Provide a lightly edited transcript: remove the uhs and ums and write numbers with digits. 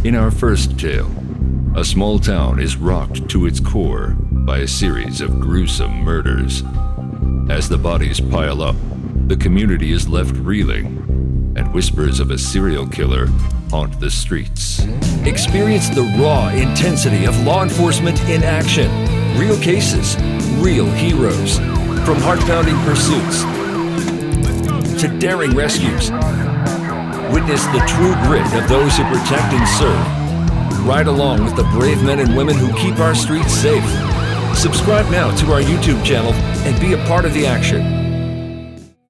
In our first tale, a small town is rocked to its core by a series of gruesome murders. As the bodies pile up, the community is left reeling, and whispers of a serial killer haunt the streets. Experience the raw intensity of law enforcement in action. Real cases, real heroes. From heart-pounding pursuits to daring rescues. Witness the true grit of those who protect and serve. Ride along with the brave men and women who keep our streets safe. Subscribe now to our YouTube channel and be a part of the action.